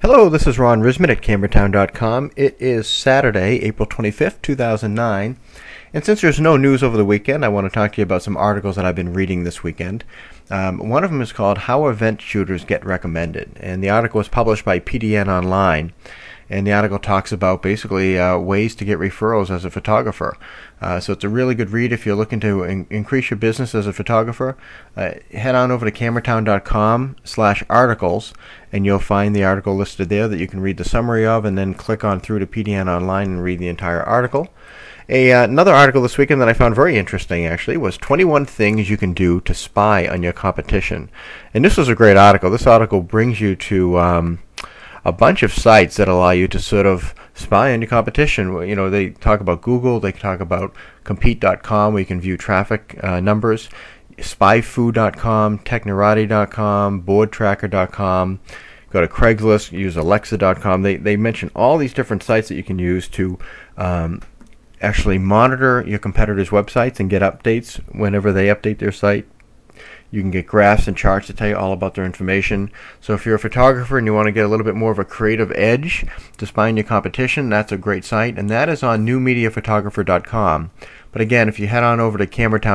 Hello, this is Ron Risman at CameraTown.com. It is Saturday, April 25th, 2009, and since there's no news over the weekend, I want to talk to you about some articles that I've been reading this weekend. One of them is called How Event Shooters Get Recommended, and the article was published by PDN Online. And the article talks about basically ways to get referrals as a photographer. So it's a really good read if you're looking to increase your business as a photographer. Head on over to CameraTown.com/articles, and you'll find the article listed there that you can read the summary of, and then click on through to PDN Online and read the entire article. Another article this weekend that I found very interesting, actually, was 21 things you can do to spy on your competition. And this was a great article. This article brings you to a bunch of sites that allow you to sort of spy on your competition. You know, they talk about Google, they talk about Compete.com, where you can view traffic numbers, SpyFu.com, Technorati.com, BoardTracker.com. Go to Craigslist, use Alexa.com. They mention all these different sites that you can use to actually monitor your competitors' websites and get updates whenever they update their site. You can get graphs and charts to tell you all about their information. So if you're a photographer and you want to get a little bit more of a creative edge to spy on your competition, that's a great site, and that is on newmediaphotographer.com. But again, if you head on over to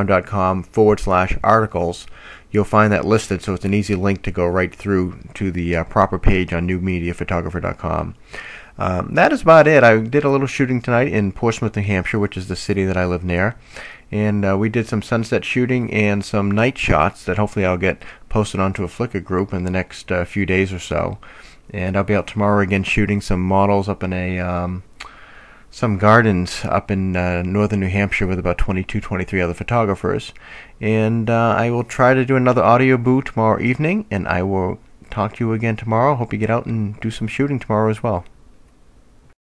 CameraTown.com/articles, you'll find that listed, so it's an easy link to go right through to the proper page on newmediaphotographer.com. That is about it. I did a little shooting tonight in Portsmouth, New Hampshire, which is the city that I live near. And we did some sunset shooting and some night shots that hopefully I'll get posted onto a Flickr group in the next few days or so. And I'll be out tomorrow again shooting some models up in some gardens up in northern New Hampshire with about 22, 23 other photographers. And I will try to do another audio boo tomorrow evening, and I will talk to you again tomorrow. Hope you get out and do some shooting tomorrow as well.